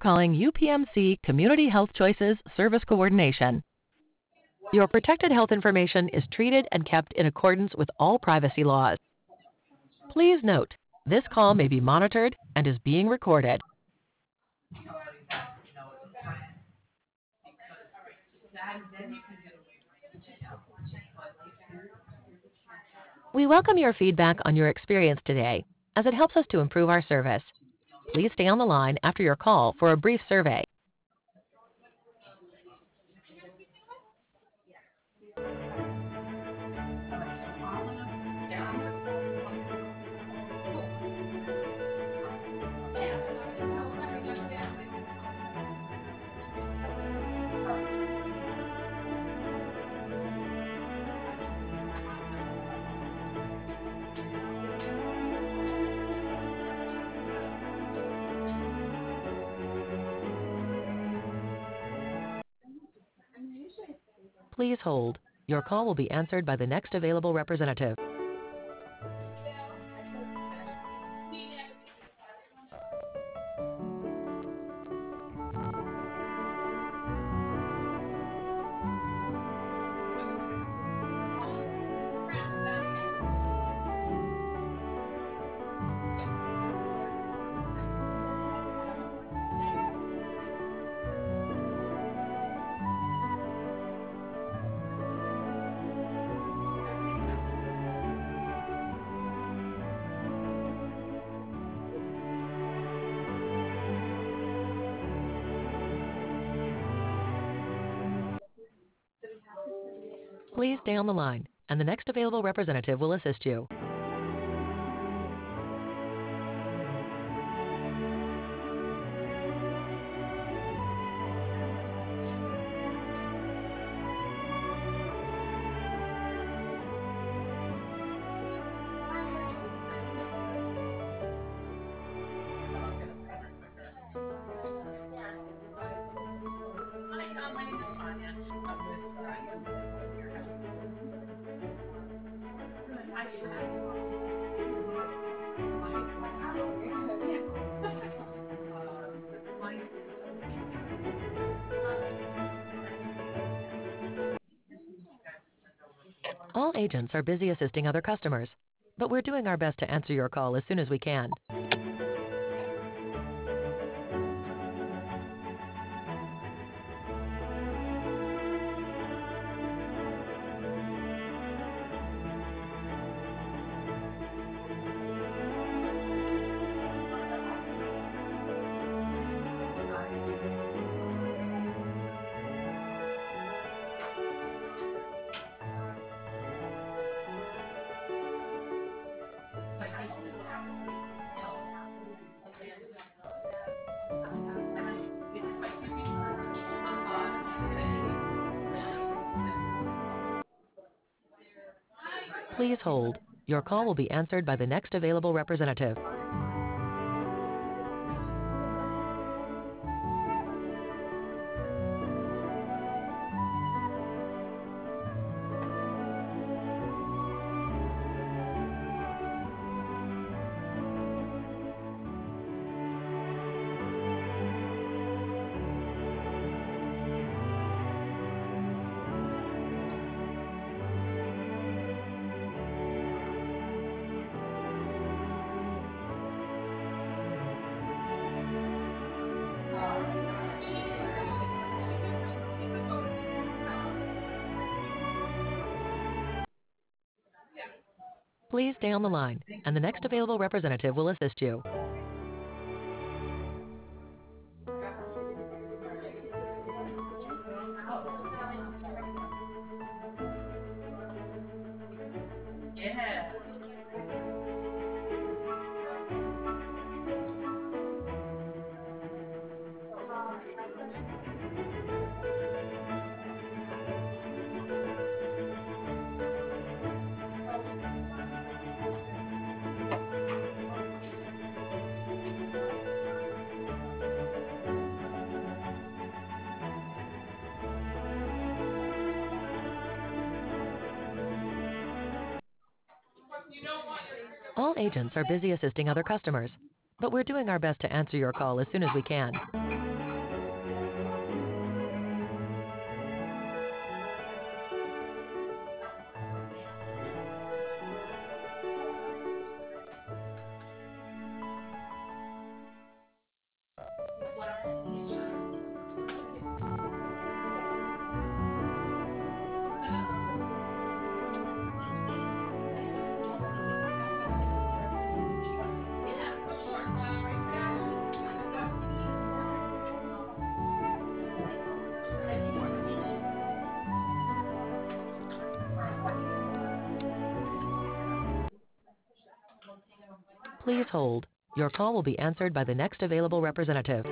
calling UPMC Community Health Choices Service Coordination. Your protected health information is treated and kept in accordance with all privacy laws. Please note, this call may be monitored and is being recorded. We welcome your feedback on your experience today, as it helps us to improve our service. Please stay on the line after your call for a brief survey. Please hold. Your call will be answered by the next available representative. Please stay on the line, and the next available representative will assist you. All agents are busy assisting other customers, but we're doing our best to answer your call as soon as we can. Please hold. Your call will be answered by the next available representative. Please stay on the line, and the next available representative will assist you. All agents are busy assisting other customers, but we're doing our best to answer your call as soon as we can. Please hold. Your call will be answered by the next available representative.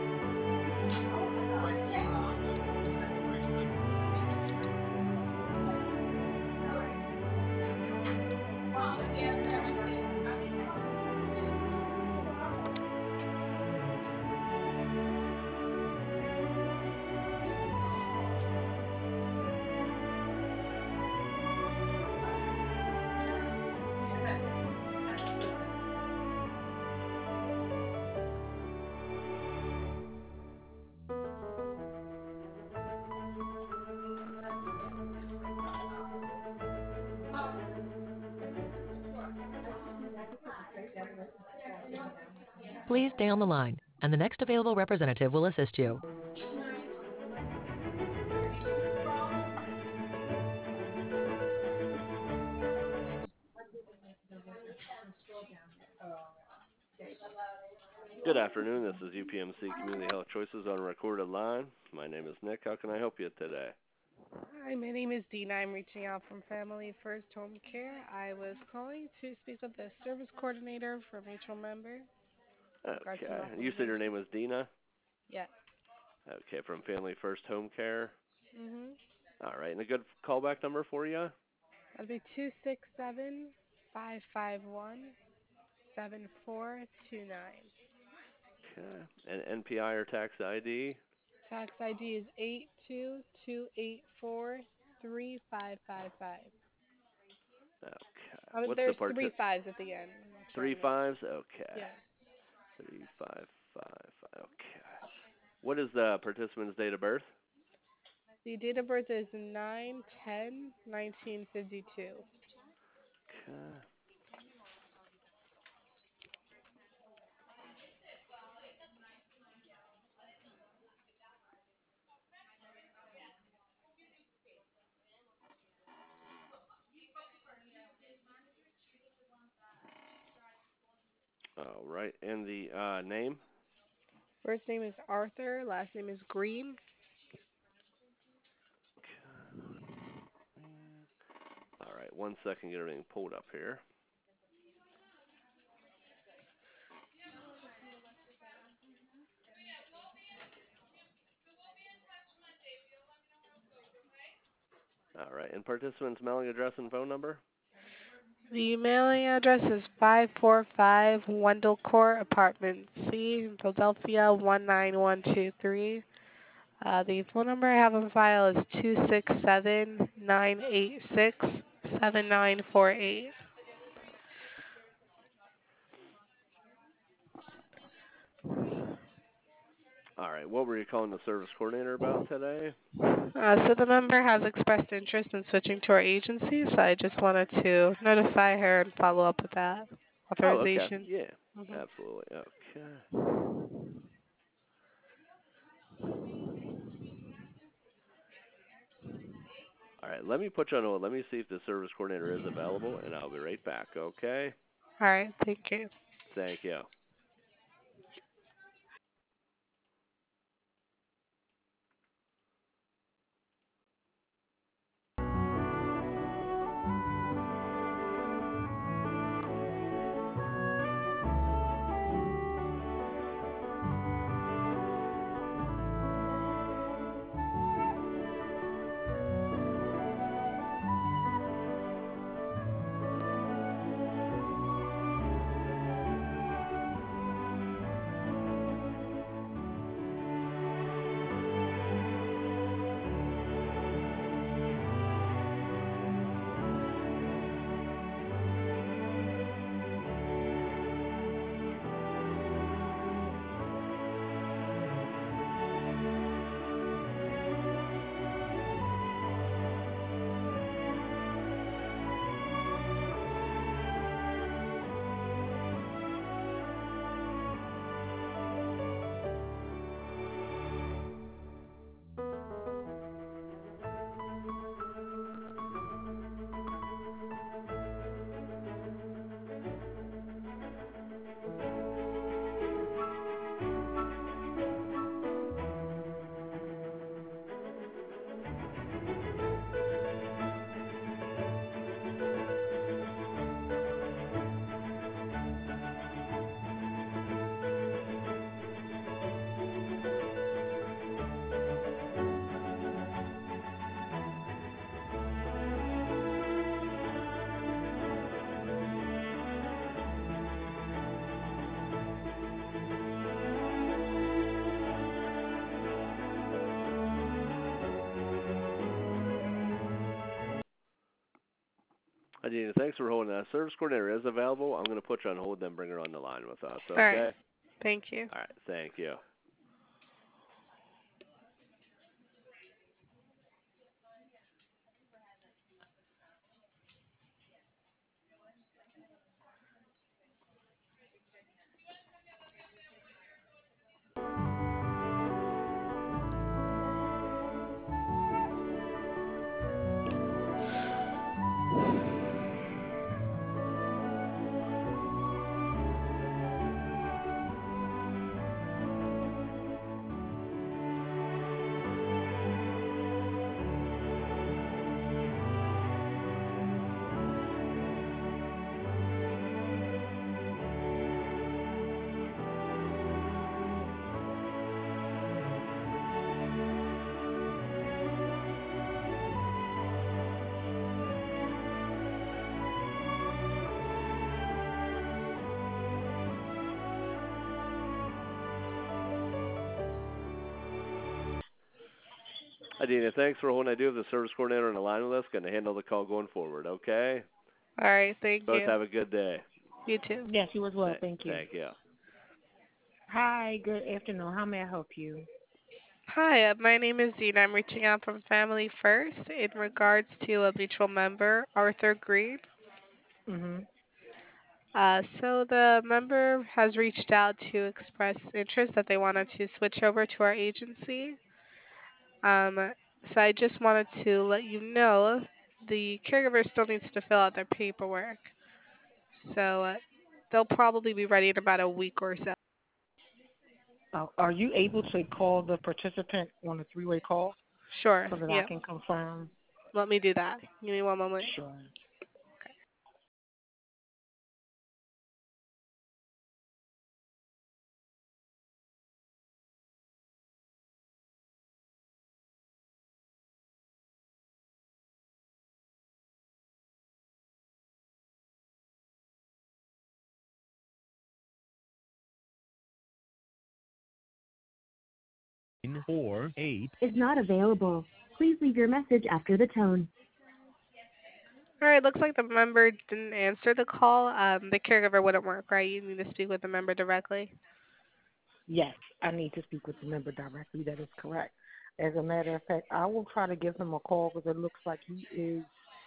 Please stay on the line, and the next available representative will assist you. Good afternoon. This is UPMC Community Health Choices on a recorded line. My name is Nick. How can I help you today? Hi, my name is Dina. I'm reaching out from Family First Home Care. I was calling to speak with the service coordinator for a mutual member in regards to Okay. an You said your name authorization. was Dina? Yes. Okay, from Family First Home Care. Mm-hmm. All right. And a good callback number for you? That'd be 267-551-7429. Okay. And NPI or tax ID? Tax ID is 822843555. Okay. What's the There's part? three fives at the end. I'm not sure on Three the number. fives? Okay. Yeah. 3555. Okay. What is the participant's date of birth? The date of birth is 9/10/1952. Okay. All right. And the name? First name is Arthur, last name is Green. All right. 1 second. Get everything pulled up here. All right. And participant's mailing address and phone number? The mailing address is 545 Wendell Court, Apartment C, Philadelphia 19123. The phone number I have on file is 267-986-7948. All right. What were you calling the service coordinator about today? So the member has expressed interest in switching to our agency, so I just wanted to notify her and follow up with that Oh, okay. authorization. Yeah, hmm absolutely. Okay. All right. Let me put you on hold. Let me see if the service coordinator is available, and I'll be right back. Okay. All right, thank you. Thank you. Hi, Dina. Thanks for holding that. Service coordinator is available. I'm going to put you on hold, then bring her on the line with us. All right. Okay? Thank you. All right. Thank you. Hi, Dina. Thanks for holding. I do have the service coordinator on the line with us. Going to handle the call going forward. Okay? All right. Thank Both you. have a good day. You too. Yes, you as well. Thank you. Thank you. Hi, good afternoon. How may I help you? Hi, my name is Dina. I'm reaching out from Family First in regards to a mutual member, Arthur Green. Mhm. So the member has reached out to express interest that they wanted to switch over to our agency. So I just wanted to let you know the caregiver still needs to fill out their paperwork. So they'll probably be ready in about a week or so. Are you able to call the participant on a three-way call Sure. so that I Yep. can confirm? Let me do that. Give me one moment. Sure. Or 8 is not available. Please leave your message after the tone. All right. Looks like the member didn't answer the call. The caregiver wouldn't work, right? You need to speak with the member directly. Yes, I need to speak with the member directly. That is correct. As a matter of fact, I will try to give him a call because it looks like he is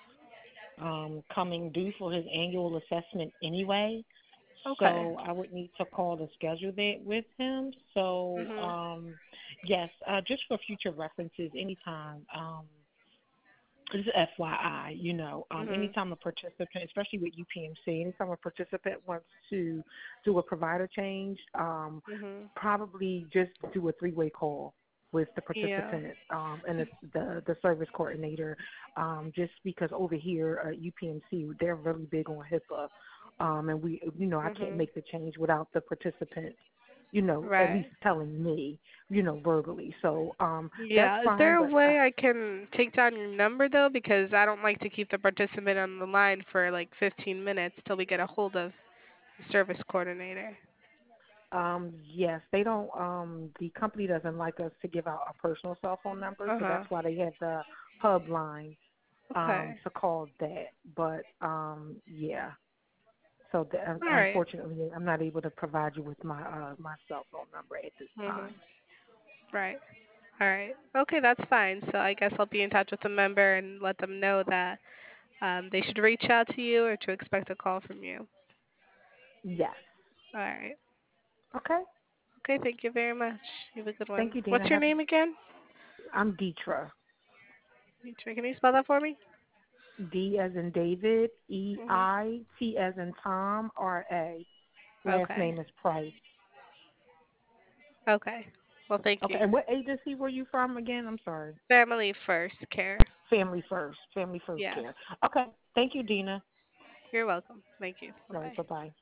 coming due for his annual assessment anyway. Okay. So I would need to call to schedule that with him. So Mhm. yes, just for future references, anytime. This is FYI, Mhm. anytime a participant, especially with UPMC, anytime a participant wants to do a provider change, Mhm. probably just do a three-way call with the Yeah. participant and the service coordinator, just because over here at UPMC, they're really big on HIPAA, and I can't Mhm. make the change without the participant, at least Right. telling me, verbally. So that's Yeah. Is fine, there a but way I can take down your number though? Because I don't like to keep the participant on the line for like 15 minutes till we get a hold of the service coordinator. Yes, they don't. The company doesn't like us to give out our personal cell phone number, Uh so huh. that's why they have the hub line Okay. to call that. But yeah. So All right. unfortunately, I'm not able to provide you with my cell phone number at this Mhm. time. Right. All right. Okay, that's fine. So I guess I'll be in touch with the member and let them know that they should reach out to you or to expect a call from you. Yes. All right. Okay. Okay, thank you very much. You have a good Thank one. you, Dina. What's your name again? I'm Deetra. Can you spell that for me? D as in David, Mhm. EIT as in Tom, RA. Last Okay. name is Price. Okay. Well, thank Okay. you. And what agency were you from again? I'm sorry. Family First Care. Family First. Family First Yes. Care. Okay. Thank you, Dina. You're welcome. Thank you. All right. Bye-bye. Bye-bye.